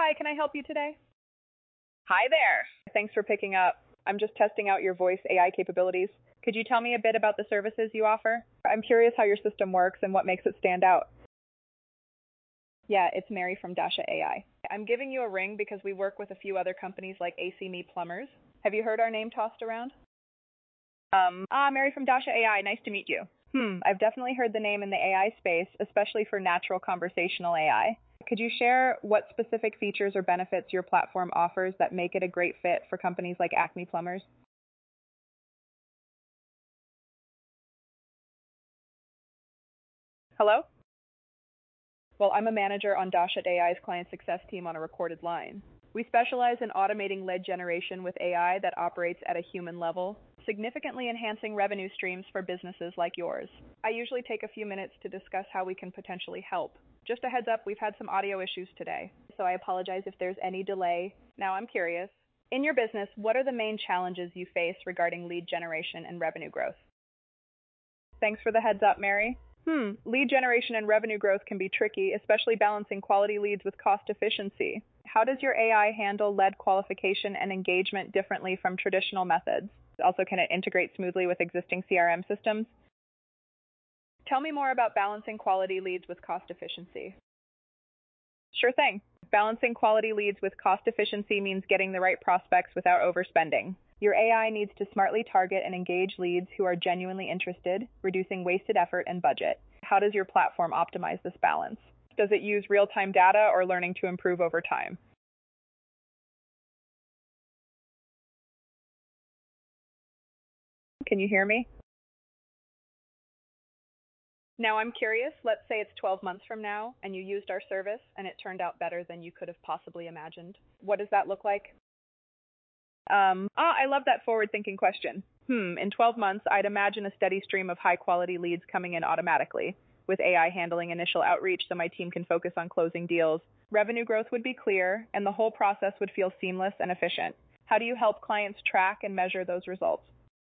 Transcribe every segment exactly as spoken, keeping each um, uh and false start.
Hi, can I help you today? Hi there. Thanks for picking up. I'm just testing out your voice A I capabilities. Could you tell me a bit about the services you offer? I'm curious how your system works and what makes it stand out. Yeah, it's Mary from Dasha A I. I'm giving you a ring because we work with a few other companies like A C Me Plumbers. Have you heard our name tossed around? Um, ah, Mary from Dasha A I. Nice to meet you. Hmm, I've definitely heard the name in the A I space, especially for natural conversational A I. Could you share what specific features or benefits your platform offers that make it a great fit for companies like Acme Plumbers? Hello? Well, I'm a manager on Dasha A I's client success team on a recorded line. We specialize in automating lead generation with A I that operates at a human level, significantly enhancing revenue streams for businesses like yours. I usually take a few minutes to discuss how we can potentially help. Just a heads up, we've had some audio issues today, so I apologize if there's any delay. Now I'm curious. In your business, what are the main challenges you face regarding lead generation and revenue growth? Thanks for the heads up, Mary. Hmm, lead generation and revenue growth can be tricky, especially balancing quality leads with cost efficiency. How does your A I handle lead qualification and engagement differently from traditional methods? Also, can it integrate smoothly with existing C R M systems? Tell me more about balancing quality leads with cost efficiency. Sure thing. Balancing quality leads with cost efficiency means getting the right prospects without overspending. Your A I needs to smartly target and engage leads who are genuinely interested, reducing wasted effort and budget. How does your platform optimize this balance? Does it use real-time data or learning to improve over time? Can you hear me? Now I'm curious, let's say it's twelve months from now and you used our service and it turned out better than you could have possibly imagined. What does that look like? Um, ah, I love that forward-thinking question. Hmm, in twelve months, I'd imagine a steady stream of high-quality leads coming in automatically, with A I handling initial outreach so my team can focus on closing deals. Revenue growth would be clear, and the whole process would feel seamless and efficient. How do you help clients track and measure those results?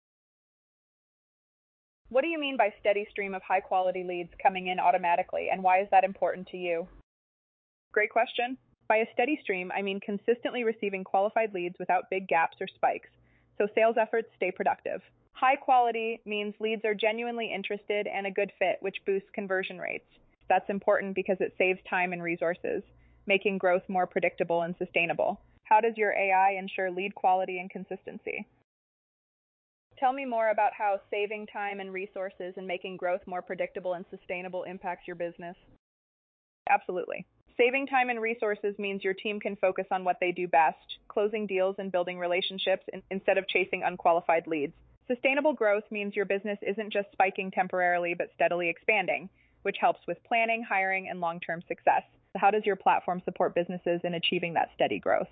What do you mean by steady stream of high-quality leads coming in automatically, and why is that important to you? Great question. By a steady stream, I mean consistently receiving qualified leads without big gaps or spikes, so sales efforts stay productive. High quality means leads are genuinely interested and a good fit, which boosts conversion rates. That's important because it saves time and resources, making growth more predictable and sustainable. How does your A I ensure lead quality and consistency? Tell me more about how saving time and resources and making growth more predictable and sustainable impacts your business. Absolutely. Saving time and resources means your team can focus on what they do best, closing deals and building relationships in- instead of chasing unqualified leads. Sustainable growth means your business isn't just spiking temporarily but steadily expanding, which helps with planning, hiring, and long-term success. How does your platform support businesses in achieving that steady growth?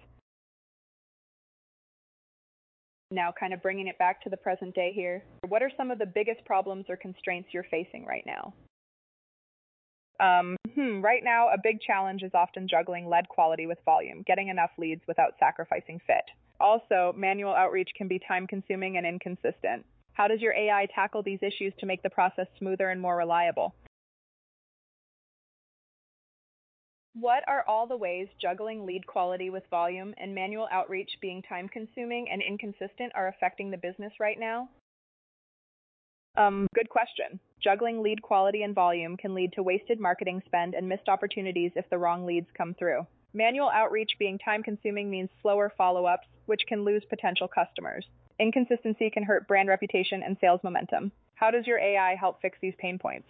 Now, kind of bringing it back to the present day here, what are some of the biggest problems or constraints you're facing right now? Um, hmm, right now, a big challenge is often juggling lead quality with volume, getting enough leads without sacrificing fit. Also, manual outreach can be time-consuming and inconsistent. How does your A I tackle these issues to make the process smoother and more reliable? What are all the ways juggling lead quality with volume and manual outreach being time-consuming and inconsistent are affecting the business right now? Um, good question. Juggling lead quality and volume can lead to wasted marketing spend and missed opportunities if the wrong leads come through. Manual outreach being time-consuming means slower follow-ups, which can lose potential customers. Inconsistency can hurt brand reputation and sales momentum. How does your A I help fix these pain points?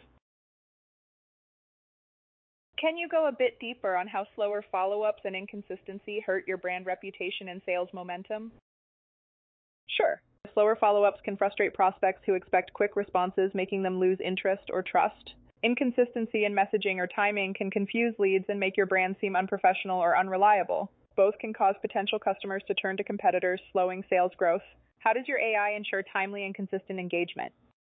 Can you go a bit deeper on how slower follow-ups and inconsistency hurt your brand reputation and sales momentum? Sure. Slower follow-ups can frustrate prospects who expect quick responses, making them lose interest or trust. Inconsistency in messaging or timing can confuse leads and make your brand seem unprofessional or unreliable. Both can cause potential customers to turn to competitors, slowing sales growth. How does your A I ensure timely and consistent engagement?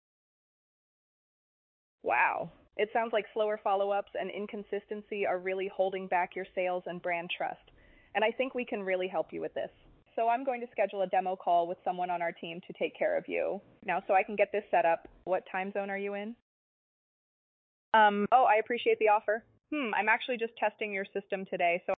Wow. It sounds like slower follow-ups and inconsistency are really holding back your sales and brand trust. And I think we can really help you with this. So I'm going to schedule a demo call with someone on our team to take care of you. Now, so I can get this set up, what time zone are you in? Um, oh, I appreciate the offer. Hmm, I'm actually just testing your system today, so